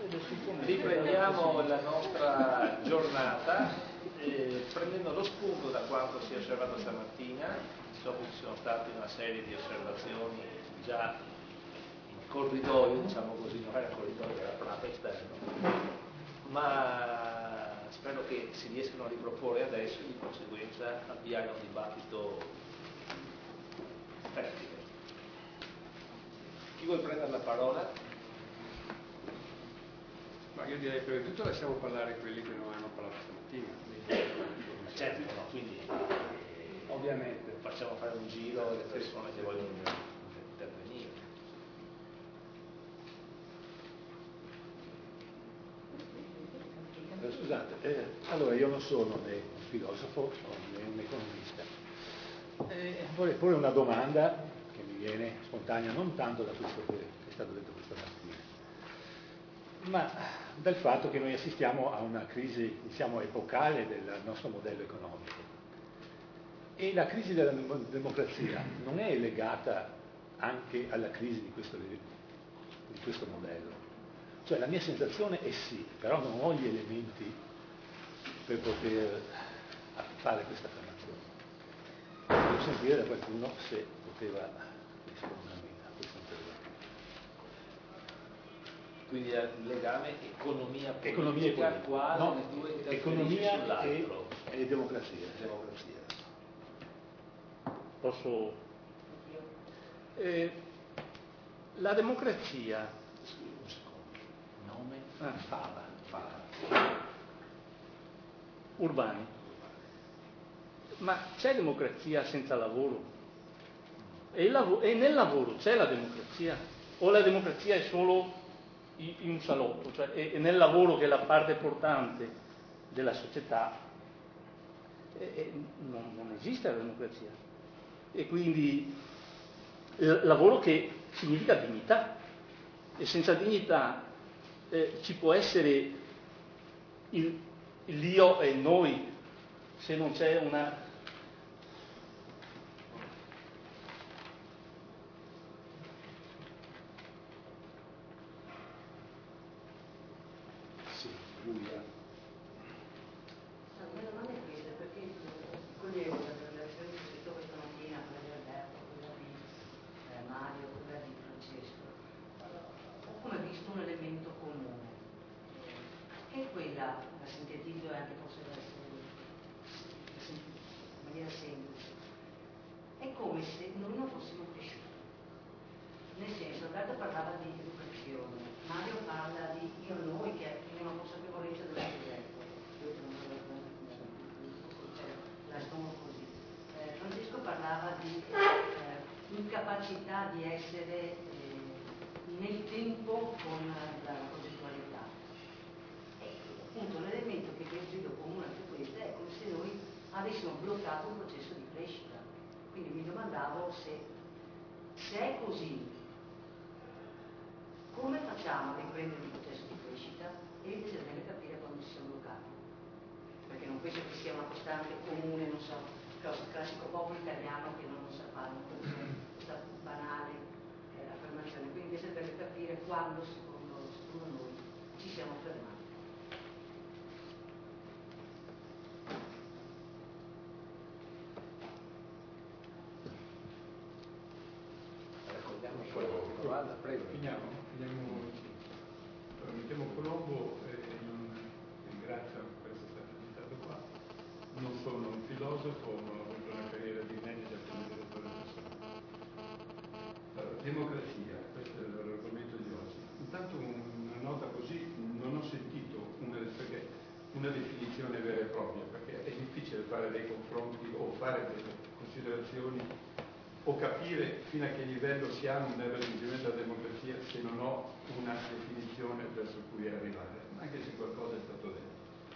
Riprendiamo la nostra giornata prendendo lo spunto da quanto si è osservato stamattina. So che ci sono state una serie di osservazioni già in corridoio, diciamo così, non era il corridoio, era prato esterno, ma spero che si riescano a riproporre adesso e di conseguenza avviare un dibattito fertile. Chi vuole prendere la parola? Ma io direi prima di tutto lasciamo parlare quelli che non hanno parlato stamattina. Certo, no, quindi ovviamente facciamo fare un giro alle persone che vogliono intervenire. Scusate, allora io non sono né un filosofo né un economista. Vorrei porre una domanda che mi viene spontanea non tanto da questo che è stato detto questa mattina, ma dal fatto che noi assistiamo a una crisi, diciamo, epocale del nostro modello economico. E la crisi della democrazia non è legata anche alla crisi di questo modello. Cioè la mia sensazione è sì, però non ho gli elementi per poter fare questa affermazione. Devo sentire da qualcuno se poteva rispondermi a questo intervento. Quindi il legame economia-politica, quale no, le due economia sull'altro? E democrazia. Posso? La democrazia. Un secondo. Nome? Fava. Urbani. Ma c'è democrazia senza lavoro? E nel lavoro c'è la democrazia? O la democrazia è solo in un salotto? Cioè è nel lavoro che è la parte portante della società non esiste la democrazia. E quindi lavoro che significa dignità. E senza dignità ci può essere l'io e il noi, se non c'è una... Sì, Giulia. La mia domanda è questa, perché coglievo la relazione che ho scritto questa mattina, quella di Alberto, quella di Mario, quella di Francesco. Ho come visto un elemento comune, che è quella, la sintetizzo e anche forse in maniera semplice, è come se noi non fossimo cresciuti. Nel senso, Alberto parlava di educazione, Mario parla di io-noi, che è una consapevolezza del soggetto. La espongo così. Francesco parlava di incapacità di essere nel tempo con la progettualità. E appunto l'elemento che vedo comune anche questo è come se noi avessimo bloccato un processo di crescita. Quindi mi domandavo se è così, come facciamo a riprendere il processo di crescita? E invece bene capire quando ci siamo bloccati, perché non penso che sia una costante comune, non so, il classico popolo italiano che non sa fare questa banale affermazione. Quindi invece bene capire quando secondo noi ci siamo fermati. Domanda, prego. Mettiamo Colombo e non ringrazio per essere stato invitato qua. Non sono un filosofo, ma ho avuto una carriera di manager come direttore personale. Allora, democrazia, questo è l'argomento di oggi. Intanto una nota così, non ho sentito una definizione vera e propria, perché è difficile fare dei confronti o fare delle considerazioni o capire fino a che livello siamo nel raggiungimento della democrazia se non ho una definizione verso cui arrivare, anche se qualcosa è stato detto.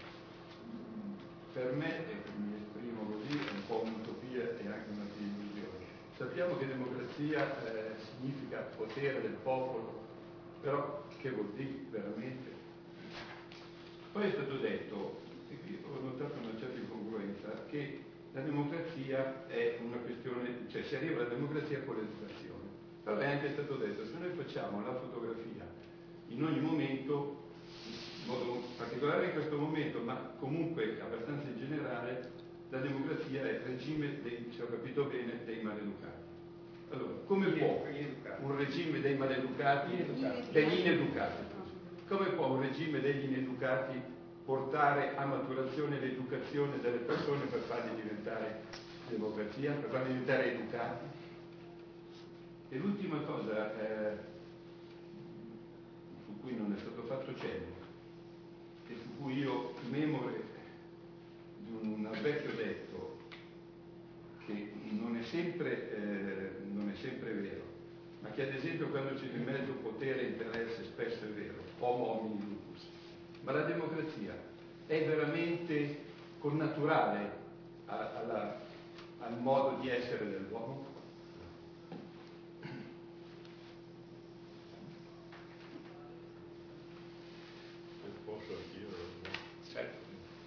Per me, e mi esprimo così, è un po' un'utopia e anche una illusione. Sappiamo che democrazia significa potere del popolo, però che vuol dire veramente? Poi è stato detto, e qui ho notato una certa incongruenza, che la democrazia è una questione, cioè si arriva alla democrazia con l'educazione. Però è anche stato detto, se noi facciamo la fotografia in ogni momento questo momento, ma comunque abbastanza in generale, la democrazia è il regime dei, se ho capito bene, dei maleducati. Allora, come può un regime dei maleducati, degli ineducati, come può un regime degli ineducati portare a maturazione l'educazione delle persone per farli diventare democrazia, per farli diventare educati? E l'ultima cosa su cui non è stato fatto cenno, e su cui io memore di un vecchio detto che non è sempre vero, ma che ad esempio quando c'è di mezzo potere e interesse spesso è vero, homo homini lupus. Ma la democrazia è veramente connaturale al modo di essere dell'uomo? Posso anch'io? Certo.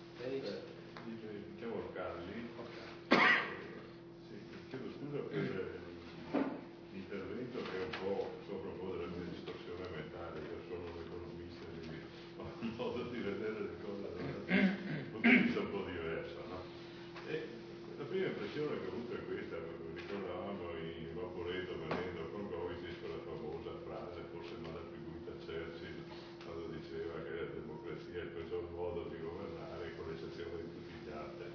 Mi chiamo Carli. Sì, chiedo scusa per l'intervento che è un po' sopra un po' della mia distorsione mentale. Io sono un economista e quindi ho un modo di vedere le cose da un punto di vista un po' diverso, no? E la prima impressione che ho avuto è questa: ricordavamo in Vaporetto venendo con Goitis quella famosa frase, forse mal attribuita a Churchill, quando diceva che la democrazia è il peggior modo di governare con l'eccezione di tutti gli altri.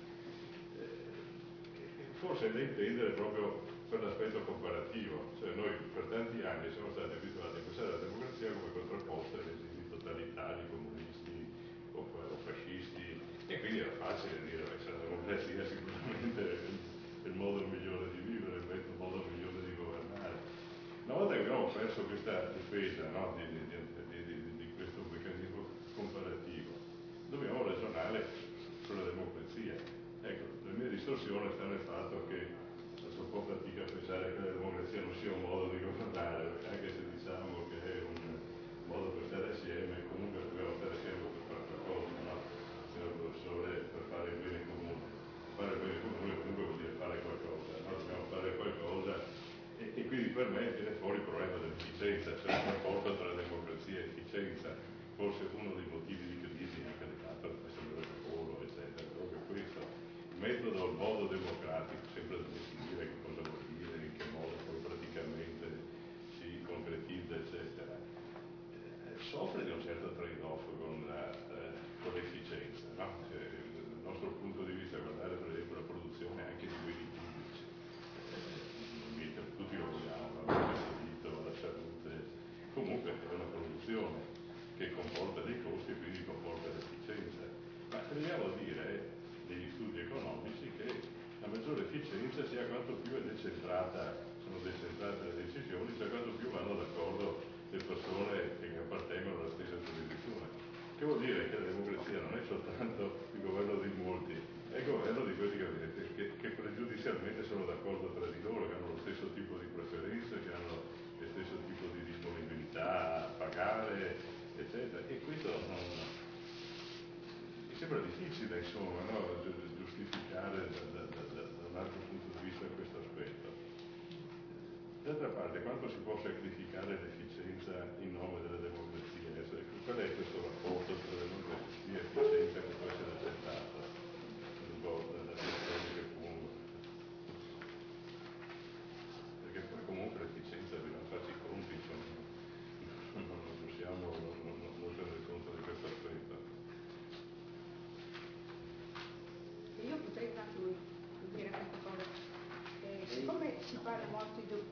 Forse è da intendere proprio per l'aspetto comparativo, cioè noi per tanti anni siamo stati abituati a pensare alla democrazia come contrapposta ai regimi totalitari, comunisti o fascisti, e quindi era facile dire che la democrazia sicuramente è il modo migliore di vivere, il modo migliore di governare. Una volta che abbiamo perso questa difesa, no, di questo meccanismo comparativo, dobbiamo ragionare sulla democrazia. Ecco, la mia distorsione sta nel fatto che faccio un po' fatica a pensare che la democrazia non sia un modo di governare, anche se diciamo che è un modo per stare assieme, comunque dobbiamo stare assieme per fare qualcosa, no? Signor professore, per fare il bene comune. Fare il bene comune comunque vuol dire fare qualcosa, no? Dobbiamo fare qualcosa. E quindi per me viene fuori il problema dell'efficienza, cioè il rapporto tra democrazia e efficienza, forse uno dei motivi di crisi anche legato alla questione del lavoro, eccetera, proprio questo. Il metodo, il modo democratico, sempre da definire che cosa vuol dire, in che modo poi praticamente si concretizza, eccetera, soffre di un certo trade-off con l'efficienza, no? Cioè, dal nostro punto di vista, guardare per esempio la produzione anche di beni pubblici, tutti lo vogliamo, la salute, comunque è una produzione che comporta dei costi e quindi comporta l'efficienza. Ma arriviamo a dire degli studi economici che la maggiore efficienza sia quanto più sono decentrate le decisioni, cioè quanto più vanno d'accordo le persone che appartengono alla stessa giurisdizione. Che vuol dire che la democrazia non è soltanto il governo dei molti, è il governo di quelli che pregiudizialmente sono d'accordo tra di loro, che hanno lo stesso tipo di preferenze, che hanno lo stesso tipo di disponibilità a pagare, eccetera. E questo mi sembra difficile, insomma, no? Giustificare da un altro punto di vista questo aspetto. D'altra parte, quanto si può sacrificare l'efficienza in nome della democrazia? Qual è questo rapporto tra democrazia e efficienza che può essere accettato? Un po' dalla questione che pongo. Perché poi comunque l'efficienza bisogna farci i conti, insomma, non possiamo non tenere conto di questo aspetto. Io potrei un attimo dire questa cosa. Siccome si parla molto di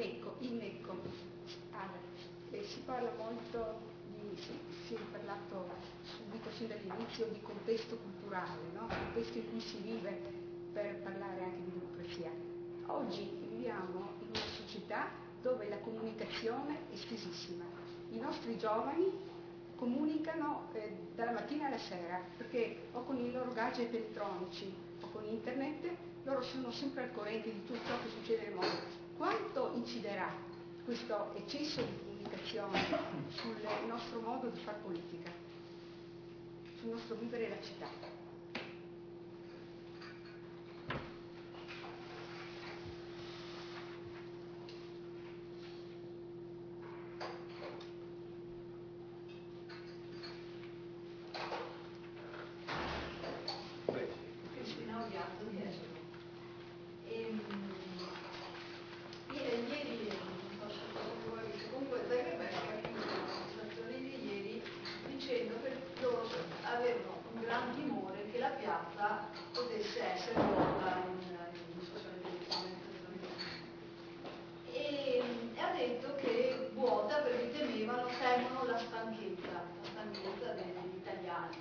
si parla molto si è parlato subito sin dall'inizio di contesto culturale, no? Contesto in cui si vive, per parlare anche di democrazia. Oggi viviamo in una società dove la comunicazione è estesissima. I nostri giovani comunicano dalla mattina alla sera, perché o con i loro gadget elettronici o con internet loro sono sempre al corrente di tutto ciò che succede nel mondo. Quanto inciderà questo eccesso di comunicazione sul nostro modo di fare politica, sul nostro vivere la città? gran timore che la piazza potesse essere vuota non so se avete visto la manifestazione. E ha detto che vuota perché temono la stanchezza degli italiani.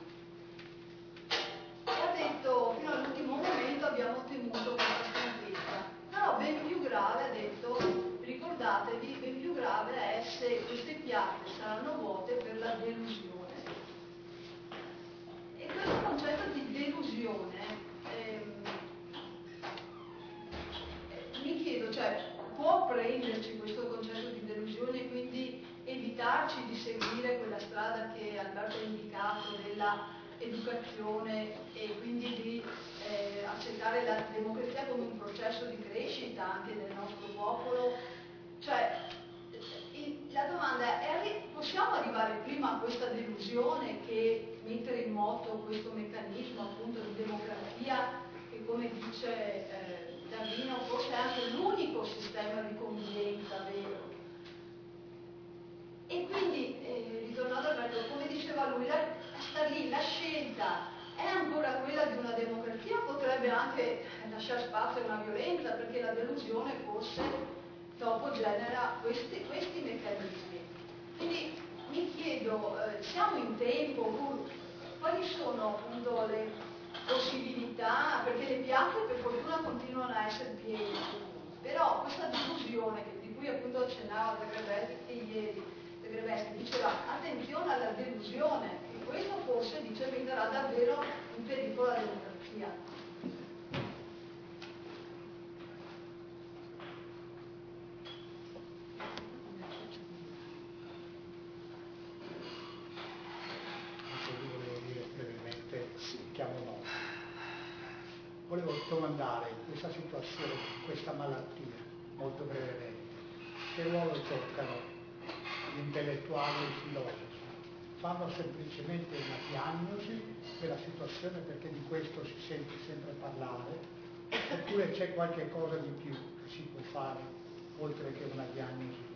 E ha detto fino all'ultimo momento abbiamo temuto questa stanchezza, però ben più grave, ha detto, ricordatevi, ben più grave è se queste piazze saranno vuote per la delusione. E questo concetto di delusione mi chiedo, cioè, può prenderci questo concetto di delusione e quindi evitarci di seguire quella strada che Alberto ha indicato della educazione e quindi di accettare la democrazia come un processo di crescita anche del nostro popolo? Cioè, la domanda è, possiamo arrivare prima a questa delusione che mettere in moto questo meccanismo appunto di democrazia che, come dice Davino, forse è anche l'unico sistema di convivenza vero? E quindi, ritornando a Alberto, come diceva lui, sta lì, la scelta è ancora quella di una democrazia o potrebbe anche lasciare spazio a una violenza, perché la delusione forse dopo genera questi meccanismi. Quindi mi chiedo, siamo in tempo, quali sono appunto le possibilità, perché le piazze per fortuna continuano a essere piene, però questa delusione di cui appunto accennava Zagrebelsky ieri, diceva attenzione alla delusione, e questo forse dice metterà davvero in pericolo la democrazia. Volevo domandare, in questa situazione, questa malattia, molto brevemente, che ruolo giocano gli intellettuali e i filosofi? Fanno semplicemente una diagnosi della situazione perché di questo si sente sempre parlare, oppure c'è qualche cosa di più che si può fare oltre che una diagnosi?